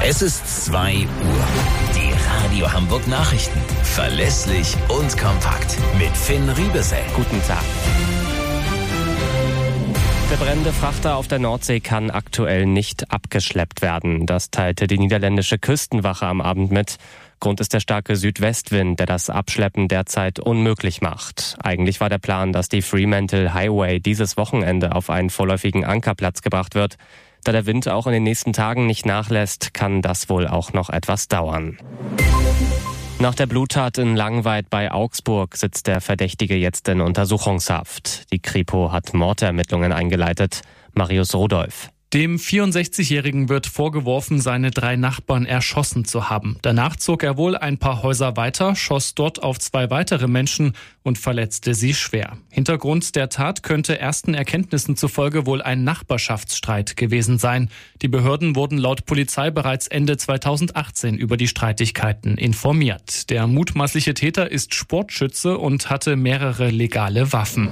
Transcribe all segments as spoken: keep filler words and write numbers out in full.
Es ist zwei Uhr. Die Radio Hamburg Nachrichten. Verlässlich und kompakt. Mit Finn Riebesell. Guten Tag. Der brennende Frachter auf der Nordsee kann aktuell nicht abgeschleppt werden. Das teilte die niederländische Küstenwache am Abend mit. Grund ist der starke Südwestwind, der das Abschleppen derzeit unmöglich macht. Eigentlich war der Plan, dass die Fremantle Highway dieses Wochenende auf einen vorläufigen Ankerplatz gebracht wird. Da der Wind auch in den nächsten Tagen nicht nachlässt, kann das wohl auch noch etwas dauern. Nach der Bluttat in Langweid bei Augsburg sitzt der Verdächtige jetzt in Untersuchungshaft. Die Kripo hat Mordermittlungen eingeleitet. Marius Rudolph. Dem vierundsechzigjährigen wird vorgeworfen, seine drei Nachbarn erschossen zu haben. Danach zog er wohl ein paar Häuser weiter, schoss dort auf zwei weitere Menschen und verletzte sie schwer. Hintergrund der Tat könnte ersten Erkenntnissen zufolge wohl ein Nachbarschaftsstreit gewesen sein. Die Behörden wurden laut Polizei bereits Ende zweitausendachtzehn über die Streitigkeiten informiert. Der mutmaßliche Täter ist Sportschütze und hatte mehrere legale Waffen.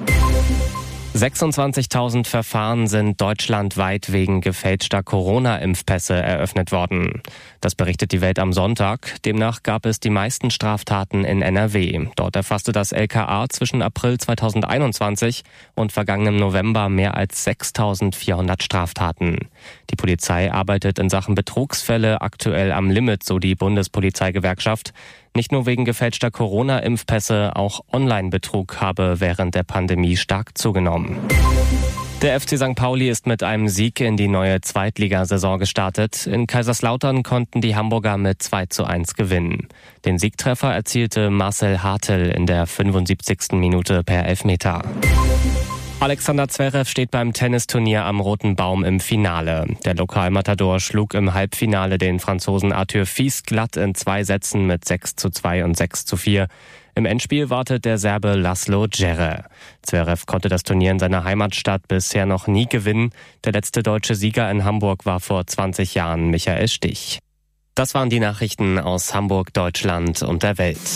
sechsundzwanzigtausend Verfahren sind deutschlandweit wegen gefälschter Corona-Impfpässe eröffnet worden. Das berichtet die Welt am Sonntag. Demnach gab es die meisten Straftaten in N R W. Dort erfasste das L K A zwischen April zweitausendeinundzwanzig und vergangenem November mehr als sechstausendvierhundert Straftaten. Die Polizei arbeitet in Sachen Betrugsfälle aktuell am Limit, so die Bundespolizeigewerkschaft. Nicht nur wegen gefälschter Corona-Impfpässe, auch Online-Betrug habe während der Pandemie stark zugenommen. Der F C Sankt Pauli ist mit einem Sieg in die neue Zweitligasaison gestartet. In Kaiserslautern konnten die Hamburger mit zwei zu eins gewinnen. Den Siegtreffer erzielte Marcel Hartl in der fünfundsiebzigsten Minute per Elfmeter. Alexander Zverev steht beim Tennisturnier am Roten Baum im Finale. Der Lokalmatador schlug im Halbfinale den Franzosen Arthur Fils glatt in zwei Sätzen mit sechs zu zwei und sechs zu vier. Im Endspiel wartet der Serbe Laszlo Djere. Zverev konnte das Turnier in seiner Heimatstadt bisher noch nie gewinnen. Der letzte deutsche Sieger in Hamburg war vor zwanzig Jahren Michael Stich. Das waren die Nachrichten aus Hamburg, Deutschland und der Welt.